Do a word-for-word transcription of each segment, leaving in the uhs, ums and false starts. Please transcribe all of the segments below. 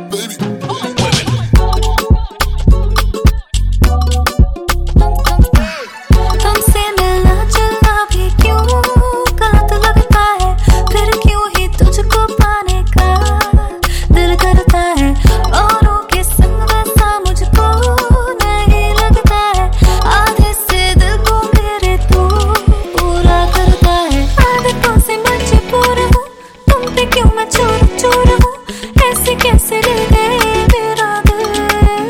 तुमसे मिलना जुलना भी क्यों गलत लगता है, फिर क्यों ही तुझको पाने का दिल करता है। औरों के संग वैसा मुझको नहीं लगता है, आधे से दिल को मेरे तू पूरा करता है। आदतों से मजबूर हूँ, तुम पे क्यों मैं चोर चोर हूँ, ऐसे कैसे ले गए मेरा दिल।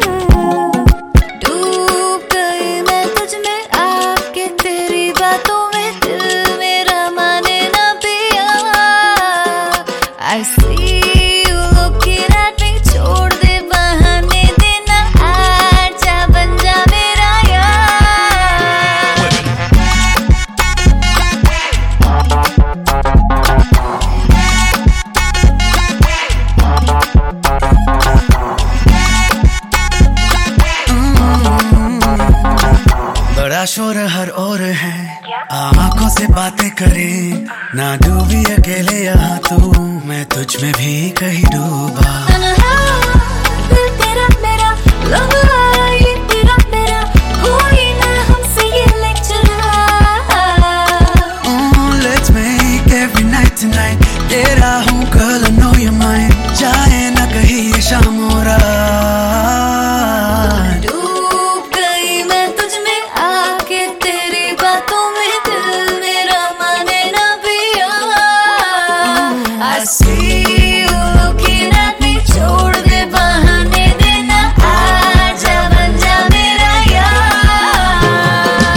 डूब गई मैं तुझ में आके, तेरी बातों में दिल मेरा माने ना पिया। I see you looking at me, छोड़ दे बहाने देना, आजा बन जा मेरा यार। बड़ा शोर हर ओर है, आंखों से बातें करे, ना डूबी अकेले यहाँ तू, मैं तुझ में भी कहीं डूबा। तन्हा दिल तेरा मेरा, लव ये तेरा मेरा, कोई ना हमसे ये lecture. Let's make every night tonight, तेरा हूँ girl, I know you're mine, चाहे ना कहीं ये शाम हो रहा। डूब गई मैं तुझ में आके, तेरी बातों में दिल मेरा माने ना पिया। I see you looking at me, छोड़ दे बहाने देना, आजा बन जा मेरा यार।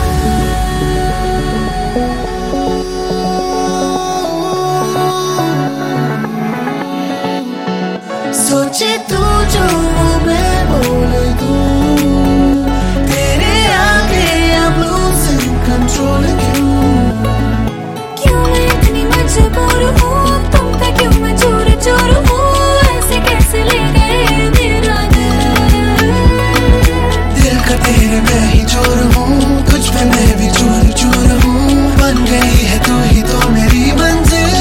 सोचे तू जो मैं बोले दूं, तेरे आगे I'm losing control क्यों। क्यों मैं इतनी मजबूर हूँ, तुम पे क्यों मैं चोर चोर हूँ, ऐसे कैसे ले गए मेरा दिल। दिल का तेरे मैं ही चोर हूँ, तुझ पे मैं भी चोर चोर हूँ, बन गई है तू ही तो मेरी मंजिल।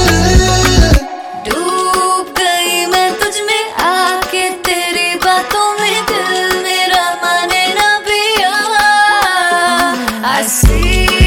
डूब गई मैं तुझ में आके, तेरी बातों में दिल मेरा माने ना पिया। I see